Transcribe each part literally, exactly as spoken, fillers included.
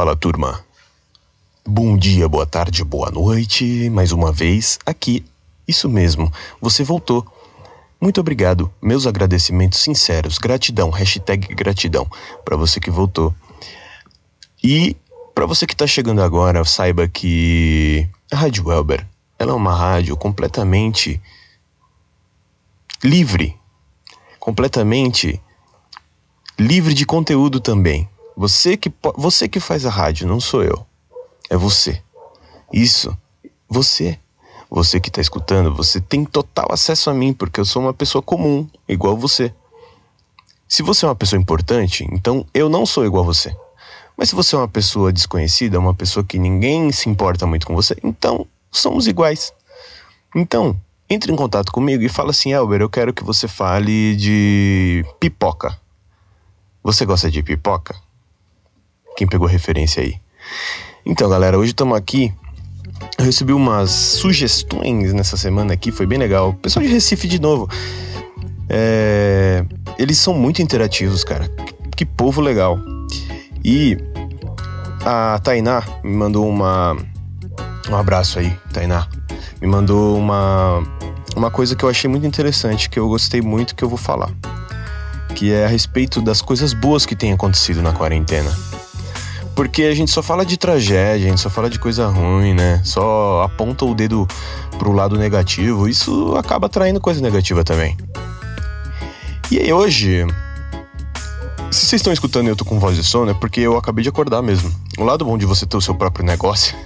Fala, turma. Bom dia, boa tarde, boa noite. Mais uma vez aqui. Isso mesmo, você voltou. Muito obrigado. Meus agradecimentos sinceros. Gratidão, hashtag gratidão para você que voltou. E para você que está chegando agora, saiba que a Rádio Elber, ela é uma rádio completamente livre. Completamente livre de conteúdo também. Você que, você que faz a rádio, não sou eu. É você. Isso. Você. Você que está escutando, você tem total acesso a mim, porque eu sou uma pessoa comum, igual você. Se você é uma pessoa importante, então eu não sou igual a você. Mas se você é uma pessoa desconhecida, uma pessoa que ninguém se importa muito com você, então somos iguais. Então, entre em contato comigo e fala assim: Elber, eu quero que você fale de pipoca. Você gosta de pipoca? Quem pegou referência aí? Então, galera, hoje estamos aqui. Eu recebi umas sugestões nessa semana aqui, foi bem legal. Pessoal de Recife de novo. É... Eles são muito interativos, cara. Que, que povo legal. E a Tainá me mandou uma... Um abraço aí, Tainá. Me mandou uma... Uma coisa que eu achei muito interessante, que eu gostei muito, que eu vou falar. Que é a respeito das coisas boas que têm acontecido na quarentena. Porque a gente só fala de tragédia, a gente só fala de coisa ruim, né? Só aponta o dedo pro lado negativo. Isso acaba atraindo coisa negativa também. E aí hoje, se vocês estão escutando e eu tô com voz de sono, é porque eu acabei de acordar mesmo. O lado bom de você ter o seu próprio negócio...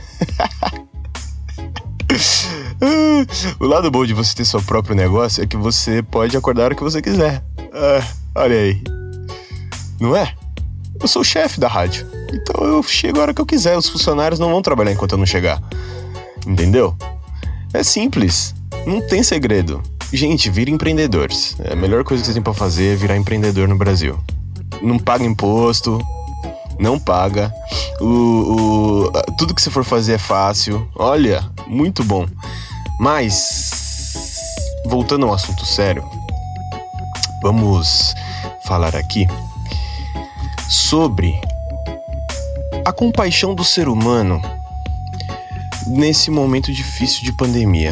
O lado bom de você ter seu próprio negócio é que você pode acordar a hora que você quiser. Ah, olha aí. Não é? Eu sou o chefe da rádio. Então eu chego a hora que eu quiser. Os funcionários não vão trabalhar enquanto eu não chegar. Entendeu? É simples. Não tem segredo. Gente, vira empreendedores. A melhor coisa que você tem pra fazer é virar empreendedor no Brasil. Não paga imposto. Não paga. O, o, tudo que você for fazer é fácil. Olha, muito bom. Mas, voltando ao assunto sério, vamos falar aqui sobre a compaixão do ser humano nesse momento difícil de pandemia.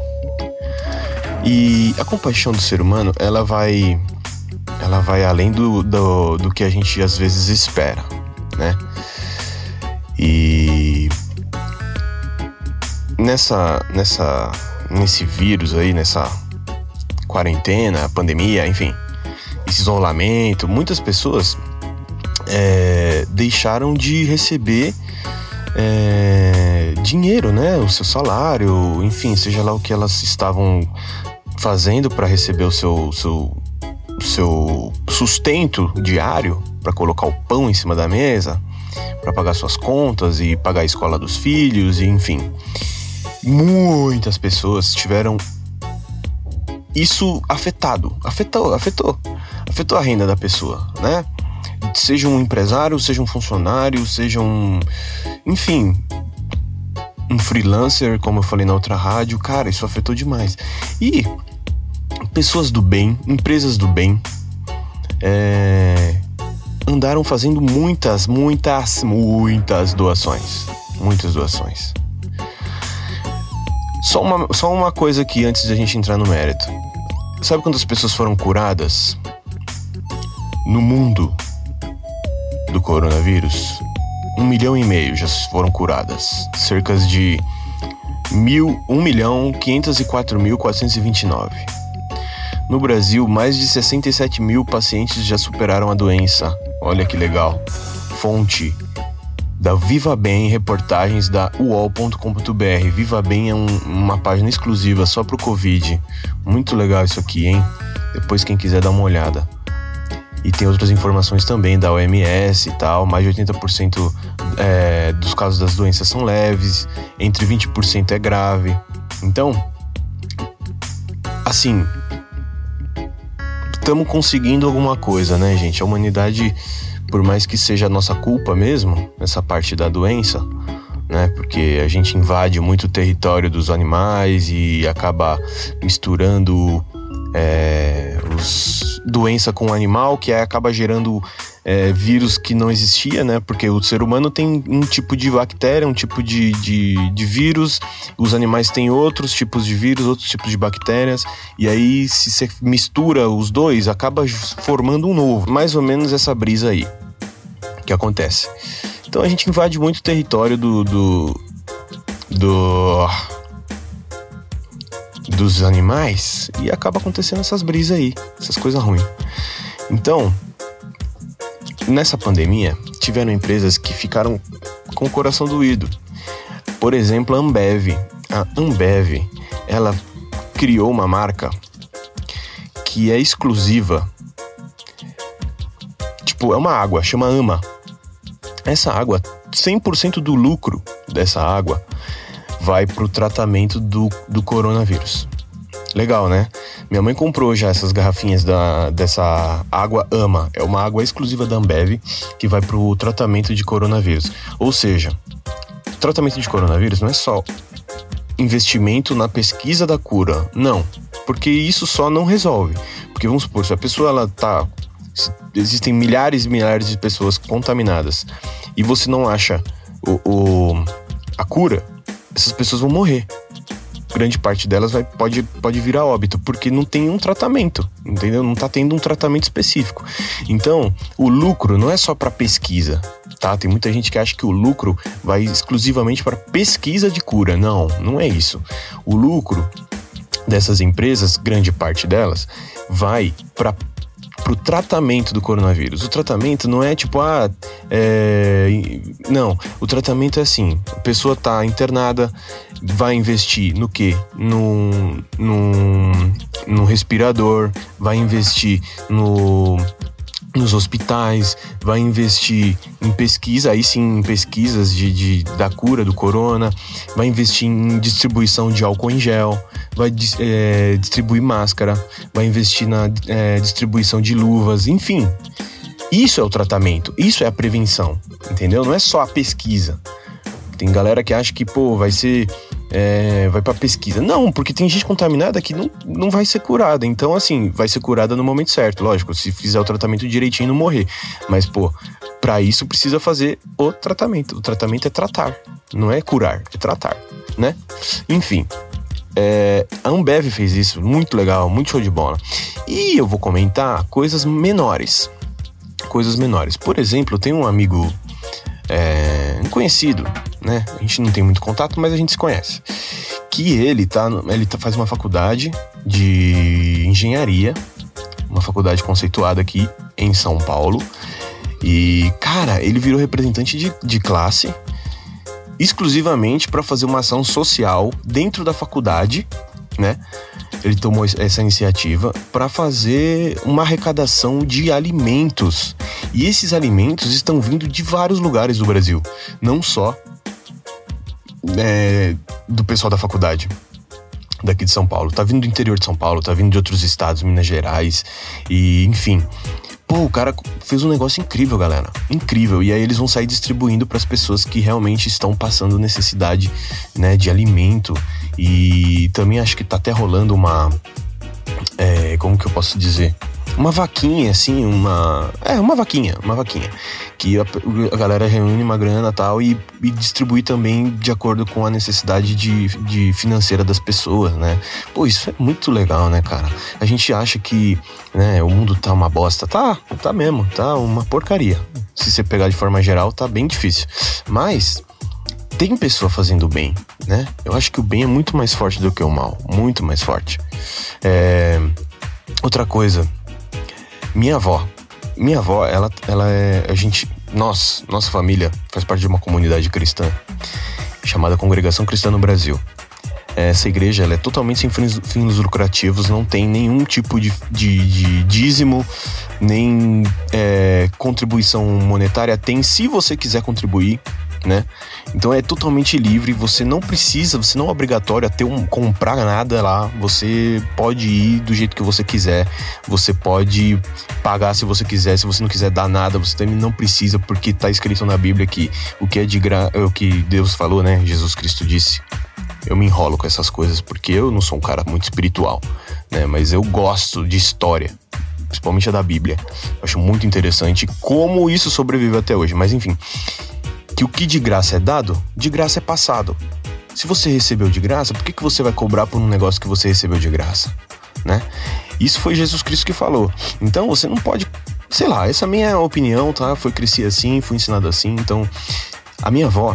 E a compaixão do ser humano, ela vai, ela vai além do, do, do que a gente às vezes espera, né? E nessa, nessa, nesse vírus aí, nessa quarentena, pandemia, enfim, esse isolamento, muitas pessoas é, deixaram de receber é, dinheiro, né? O seu salário, enfim, seja lá o que elas estavam fazendo para receber o seu, seu, seu sustento diário, para colocar o pão em cima da mesa, para pagar suas contas e pagar a escola dos filhos, e enfim. Muitas pessoas tiveram isso afetado, afetou, afetou, afetou a renda da pessoa, né? Seja um empresário, seja um funcionário, seja um, enfim, um freelancer, como eu falei na outra rádio, cara, isso afetou demais. E pessoas do bem, empresas do bem, é, andaram fazendo muitas, muitas, muitas doações, muitas doações. Só uma, só uma coisa aqui antes de a gente entrar no mérito. Sabe quantas pessoas foram curadas no mundo do coronavírus? Um milhão e meio já foram curadas. Cerca de mil, um milhão quinhentos e quatro mil quatrocentos e vinte e nove. No Brasil, mais de sessenta e sete mil pacientes já superaram a doença. Olha que legal. Fonte da Viva Bem, reportagens da u o l ponto com ponto b r. Viva Bem é um, uma página exclusiva só pro Covid. Muito legal isso aqui, hein? Depois quem quiser dar uma olhada. E tem outras informações também da O M S e tal. Mais de oitenta por cento é, dos casos das doenças são leves. Entre vinte por cento é grave. Então, assim, estamos conseguindo alguma coisa, né, gente? A humanidade, por mais que seja a nossa culpa mesmo, essa parte da doença, né? Porque a gente invade muito o território dos animais e acaba misturando é, os doença com o animal, que aí acaba gerando é, vírus que não existia, né? Porque o ser humano tem um tipo de bactéria, um tipo de, de, de vírus, os animais têm outros tipos de vírus, outros tipos de bactérias, e aí se você mistura os dois, acaba formando um novo. Mais ou menos essa brisa aí que acontece. Então a gente invade muito o território do... do, do dos animais e acaba acontecendo essas brisas aí, essas coisas ruins. Então, nessa pandemia, tiveram empresas que ficaram com o coração doído. Por exemplo, a Ambev. A Ambev, ela criou uma marca que é exclusiva. Tipo, é uma água, chama Ama. Essa água, cem por cento do lucro dessa água vai pro tratamento do, do coronavírus. Legal, né? Minha mãe comprou já essas garrafinhas da, dessa água Ama. É uma água exclusiva da Ambev que vai pro tratamento de coronavírus. Ou seja, tratamento de coronavírus não é só investimento na pesquisa da cura. Não, porque isso só não resolve. Porque vamos supor, se a pessoa ela tá... Existem milhares e milhares de pessoas contaminadas e você não acha o, o, a cura, essas pessoas vão morrer. Grande parte delas vai, pode, pode vir a óbito, porque não tem um tratamento, entendeu? Não tá tendo um tratamento específico. Então, o lucro não é só para pesquisa, tá? Tem muita gente que acha que o lucro vai exclusivamente para pesquisa de cura. Não, não é isso. O lucro dessas empresas, grande parte delas, vai para pro tratamento do coronavírus. O tratamento não é tipo, ah, é... não, o tratamento é assim, a pessoa tá internada, vai investir no quê? No, no, no respirador, vai investir no... nos hospitais, vai investir em pesquisa, aí sim em pesquisas de, de, da cura do corona, vai investir em distribuição de álcool em gel, vai é, distribuir máscara, vai investir na é, distribuição de luvas, enfim. Isso é o tratamento, isso é a prevenção, entendeu? Não é só a pesquisa. Tem galera que acha que, pô, vai ser... É, vai pra pesquisa. Não, porque tem gente contaminada que não, não vai ser curada. Então, assim, vai ser curada no momento certo. Lógico, se fizer o tratamento direitinho, não morrer. Mas, pô, pra isso precisa fazer o tratamento. O tratamento é tratar, não é curar, é tratar, né? Enfim, é, a Ambev fez isso, muito legal, muito show de bola. E eu vou comentar coisas menores. Coisas menores. Por exemplo, eu tenho um amigo... É, um conhecido, né? A gente não tem muito contato, mas a gente se conhece. Que ele tá, ele tá, faz uma faculdade de engenharia, uma faculdade conceituada aqui em São Paulo. E, cara, ele virou representante de, de classe exclusivamente para fazer uma ação social dentro da faculdade, né? Ele tomou essa iniciativa para fazer uma arrecadação de alimentos. E esses alimentos estão vindo de vários lugares do Brasil, não só é, do pessoal da faculdade daqui de São Paulo. Tá vindo do interior de São Paulo, tá vindo de outros estados, Minas Gerais, e enfim. Pô, o cara fez um negócio incrível, galera. Incrível. E aí eles vão sair distribuindo para as pessoas que realmente estão passando necessidade, né, de alimento. E também acho que tá até rolando uma... É, como que eu posso dizer? Uma vaquinha, assim, uma... É, uma vaquinha, uma vaquinha. Que a, a galera reúne uma grana e tal e, e distribui também de acordo com a necessidade de, de financeira das pessoas, né? Pô, isso é muito legal, né, cara? A gente acha que, né, o mundo tá uma bosta. Tá, tá mesmo, tá uma porcaria. Se você pegar de forma geral, tá bem difícil. Mas... tem pessoa fazendo bem, né? Eu acho que o bem é muito mais forte do que o mal. Muito mais forte. É... Outra coisa. Minha avó. Minha avó, ela, ela é... A gente... Nós, nossa família faz parte de uma comunidade cristã chamada Congregação Cristã no Brasil. Essa igreja, ela é totalmente sem fins, fins lucrativos. Não tem nenhum tipo de, de, de dízimo, nem é, contribuição monetária. Tem, se você quiser contribuir, né? Então é totalmente livre, você não precisa, você não é obrigatório a ter um, comprar nada lá, você pode ir do jeito que você quiser, você pode pagar se você quiser, se você não quiser dar nada, você também não precisa, porque tá escrito na Bíblia que o que é de gra... é o que Deus falou, né? Jesus Cristo disse. Eu me enrolo com essas coisas porque eu não sou um cara muito espiritual, né? Mas eu gosto de história. principalmente a da Bíblia. Eu acho muito interessante como isso sobrevive até hoje. Mas enfim, que o que de graça é dado, de graça é passado. Se você recebeu de graça, por que, que você vai cobrar por um negócio que você recebeu de graça, né? Isso foi Jesus Cristo que falou. Então você não pode, sei lá, essa é a minha opinião, tá? Foi cresci assim, fui ensinado assim. Então a minha avó,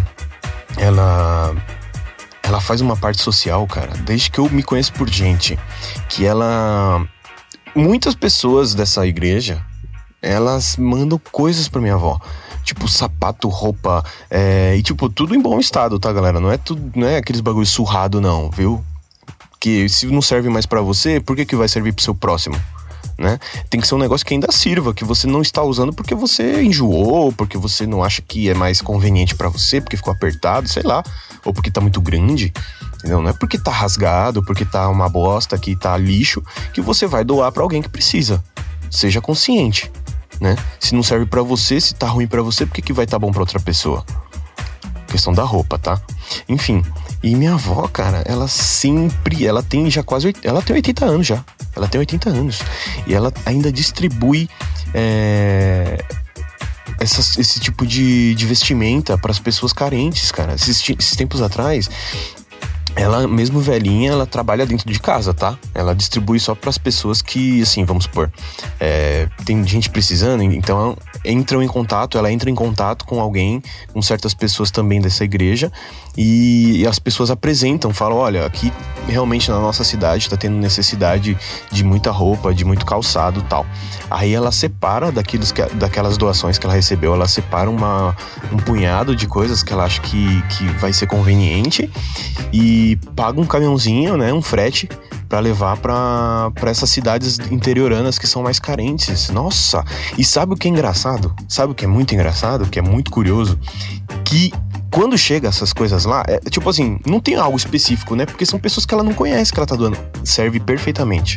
ela ela faz uma parte social, cara, desde que eu me conheço por gente, que ela, muitas pessoas dessa igreja, elas mandam coisas pra minha avó. Tipo, sapato, roupa, é, e tipo, tudo em bom estado, tá, galera? Não é tudo, não é aqueles bagulho surrado, não, viu? Que se não serve mais pra você, por que que vai servir pro seu próximo, né? Tem que ser um negócio que ainda sirva, que você não está usando porque você enjoou, porque você não acha que é mais conveniente pra você, porque ficou apertado, sei lá, ou porque tá muito grande, entendeu? Não é porque tá rasgado, porque tá uma bosta, que tá lixo, que você vai doar pra alguém que precisa. Seja consciente, né? Se não serve pra você, se tá ruim pra você, por que que vai tá bom pra outra pessoa? Questão da roupa, tá? Enfim, e minha avó, cara, ela sempre, ela tem já quase, ela tem oitenta anos já, ela tem oitenta anos, e ela ainda distribui é, essas, esse tipo de, de vestimenta pras pessoas carentes, cara. Esses, esses tempos atrás, ela, mesmo velhinha, ela trabalha dentro de casa, tá? Ela distribui só pras pessoas que, assim, vamos supor, é, tem gente precisando, então entram em contato, ela entra em contato com alguém, com certas pessoas também dessa igreja, e, e as pessoas apresentam, falam, olha, aqui realmente na nossa cidade tá tendo necessidade de muita roupa, de muito calçado e tal. Aí ela separa daqueles que, daquelas doações que ela recebeu, ela separa uma, um punhado de coisas que ela acha que, que vai ser conveniente e paga um caminhãozinho, né, um frete, pra levar pra, pra essas cidades interioranas que são mais carentes. Nossa! E sabe o que é engraçado? Sabe o que é muito engraçado? Que é muito curioso? Que quando chega essas coisas lá, é tipo assim, não tem algo específico, né? Porque são pessoas que ela não conhece que ela tá doando. Serve perfeitamente.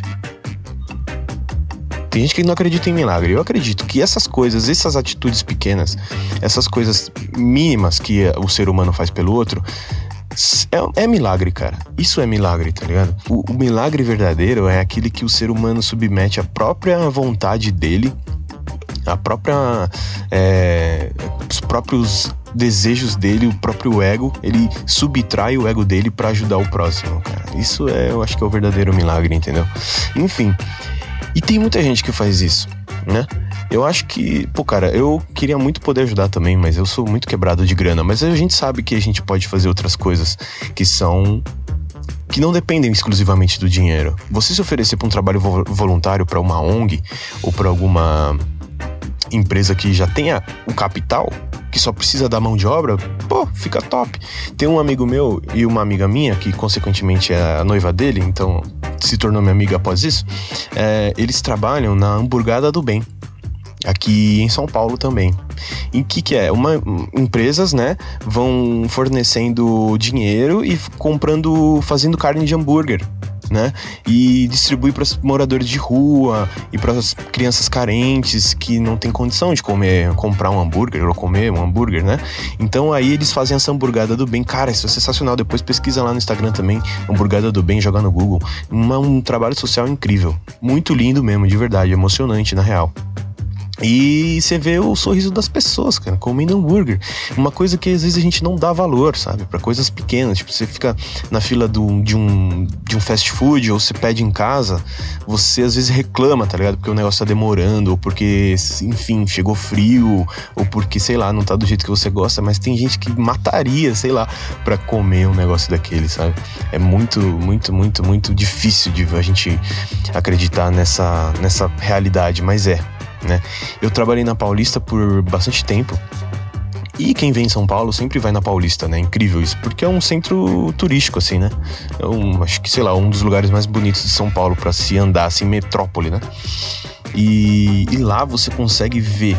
Tem gente que não acredita em milagre. Eu acredito que essas coisas, essas atitudes pequenas, essas coisas mínimas que o ser humano faz pelo outro, É, é milagre, cara. Isso é milagre, tá ligado? O, o milagre verdadeiro é aquele que o ser humano submete à própria vontade dele, a própria, é, os próprios desejos dele, o próprio ego. Ele subtrai o ego dele pra ajudar o próximo, cara. Isso é, eu acho que é o verdadeiro milagre, entendeu? Enfim, e tem muita gente que faz isso, né? Eu acho que, pô, cara, eu queria muito poder ajudar também, mas eu sou muito quebrado de grana. Mas a gente sabe que a gente pode fazer outras coisas que são... que não dependem exclusivamente do dinheiro. Você se oferecer para um trabalho voluntário para uma O N G ou para alguma empresa que já tenha o capital, que só precisa da mão de obra, pô, fica top. Tem um amigo meu e uma amiga minha, que consequentemente é a noiva dele, então se tornou minha amiga após isso, é, eles trabalham na Hamburgada do Bem, aqui em São Paulo também. E o que que é? Uma, empresas, né, vão fornecendo dinheiro e comprando, fazendo carne de hambúrguer, né, e distribui para os moradores de rua e para as crianças carentes que não tem condição de comer, comprar um hambúrguer ou comer um hambúrguer, né. Então aí eles fazem essa Hamburgada do Bem. Cara, isso é sensacional. Depois pesquisa lá no Instagram também, Hamburgada do Bem, joga no Google. Uma, um trabalho social incrível, muito lindo mesmo, de verdade, emocionante na real. E você vê o sorriso das pessoas, cara, comendo hambúrguer. Uma coisa que às vezes a gente não dá valor, sabe? Pra coisas pequenas. Tipo, você fica na fila do, de, um, de um fast food ou você pede em casa, você às vezes reclama, tá ligado? Porque o negócio tá demorando, ou porque, enfim, chegou frio, ou porque, sei lá, não tá do jeito que você gosta. Mas tem gente que mataria, sei lá, pra comer um negócio daquele, sabe? É muito, muito, muito, muito difícil de a gente acreditar nessa, nessa realidade, mas é. Né? Eu trabalhei na Paulista por bastante tempo. E quem vem em São Paulo sempre vai na Paulista, né? Incrível isso, porque é um centro turístico, assim, né? É um, acho que, sei lá, um dos lugares mais bonitos de São Paulo pra se andar, assim, metrópole, né? E, e lá você consegue ver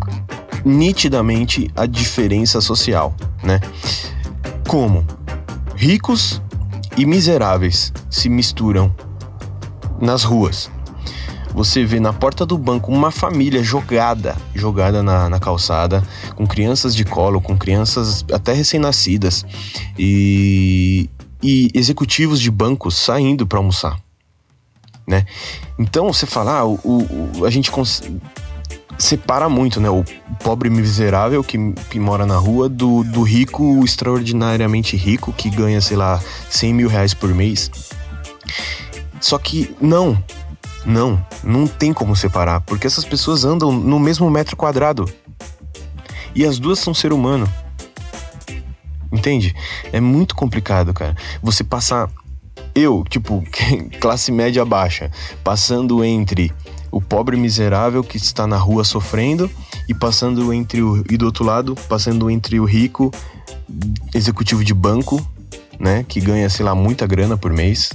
nitidamente a diferença social, né? Como ricos e miseráveis se misturam nas ruas. Você vê na porta do banco uma família jogada, jogada na, na calçada, com crianças de colo, com crianças até recém-nascidas, e, e executivos de bancos saindo para almoçar. né? Então você fala, ah, o, o, a gente cons... separa muito, né? O pobre miserável que, que mora na rua do, do rico extraordinariamente rico que ganha, sei lá, cem mil reais por mês. Só que não, não, não tem como separar, porque essas pessoas andam no mesmo metro quadrado e as duas são ser humano. Entende? É muito complicado, cara. Você passar... Eu, tipo, classe média baixa, passando entre o pobre miserável que está na rua sofrendo e passando entre o... E do outro lado, passando entre o rico executivo de banco, né? Que ganha, sei lá, muita grana por mês.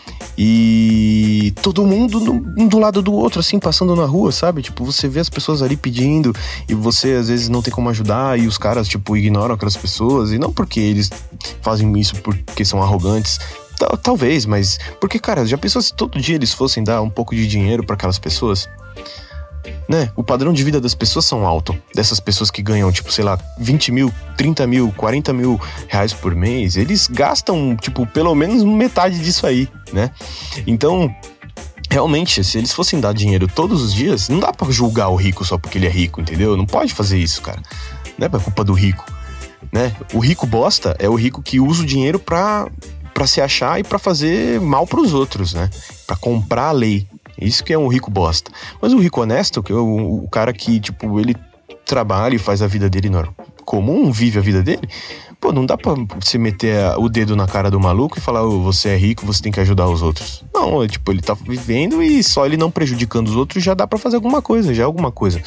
E todo mundo um do lado do outro, assim, passando na rua, sabe? Tipo, você vê as pessoas ali pedindo e você às vezes não tem como ajudar e os caras, tipo, ignoram aquelas pessoas. E não porque eles fazem isso porque são arrogantes, tal, talvez, mas... Porque, cara, já pensou se todo dia eles fossem dar um pouco de dinheiro pra aquelas pessoas? Né? O padrão de vida das pessoas são alto. Dessas pessoas que ganham, tipo, sei lá, vinte mil, trinta mil, quarenta mil reais por mês, eles gastam, tipo, pelo menos metade disso aí, né? Então, realmente, se eles fossem dar dinheiro todos os dias, não dá pra julgar o rico só porque ele é rico, entendeu? Não pode fazer isso, cara. Não é pra culpa do rico, né? O rico bosta é o rico que usa o dinheiro pra, pra se achar e pra fazer mal pros outros, né? Pra comprar a lei. Isso que é um rico bosta. Mas o rico honesto, que é o, o cara que, tipo, ele trabalha e faz a vida dele comum, vive a vida dele, pô, não dá pra você meter o dedo na cara do maluco e falar, oh, você é rico, você tem que ajudar os outros. Não, é, tipo, ele tá vivendo e só ele não prejudicando os outros já dá pra fazer alguma coisa, já é alguma coisa.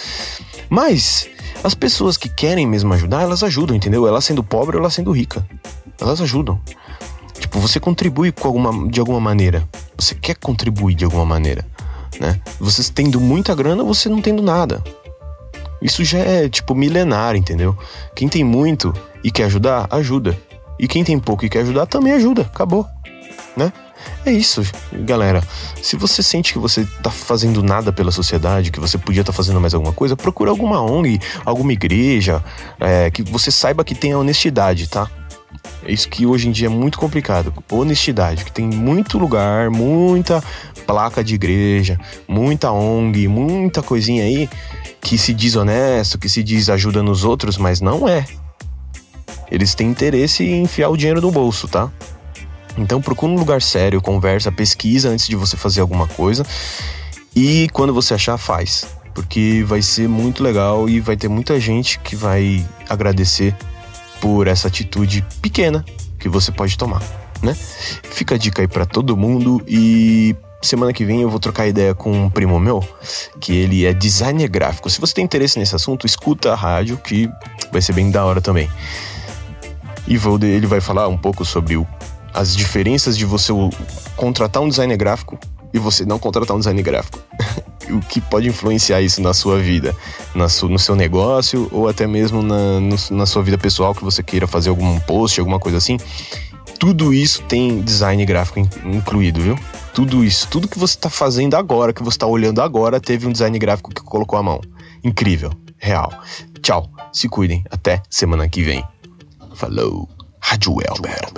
Mas as pessoas que querem mesmo ajudar, elas ajudam, entendeu? Ela sendo pobre ou ela sendo rica. Elas ajudam. Tipo, você contribui com alguma, de alguma maneira. Você quer contribuir de alguma maneira, né? Você tendo muita grana, você não tendo nada. Isso já é, tipo, milenar, entendeu? Quem tem muito e quer ajudar, ajuda. E quem tem pouco e quer ajudar, também ajuda. Acabou, né? É isso, galera. Se você sente que você tá fazendo nada pela sociedade, que você podia estar tá fazendo mais alguma coisa, procura alguma O N G, alguma igreja, é, que você saiba que tenha honestidade, tá? É isso que hoje em dia é muito complicado. Honestidade, que tem muito lugar, muita placa de igreja, muita O N G, muita coisinha aí que se diz honesto, que se diz ajuda nos outros, mas não é. Eles têm interesse em enfiar o dinheiro no bolso, tá? Então procura um lugar sério, conversa, pesquisa antes de você fazer alguma coisa. E quando você achar, faz. Porque vai ser muito legal e vai ter muita gente que vai agradecer por essa atitude pequena que você pode tomar, né? Fica a dica aí pra todo mundo e semana que vem eu vou trocar ideia com um primo meu, que ele é designer gráfico. Se você tem interesse nesse assunto, escuta a rádio, que vai ser bem da hora também. E vou, ele vai falar um pouco sobre o, as diferenças de você contratar um designer gráfico e você não contratar um designer gráfico. O que pode influenciar isso na sua vida, na su, no seu negócio ou até mesmo na, no, na sua vida pessoal, que você queira fazer algum post, alguma coisa assim. Tudo isso tem design gráfico incluído, viu? Tudo isso, tudo que você tá fazendo agora, que você tá olhando agora, teve um design gráfico que colocou a mão. Incrível, real. Tchau, se cuidem, até semana que vem. Falou, Rádio Elber.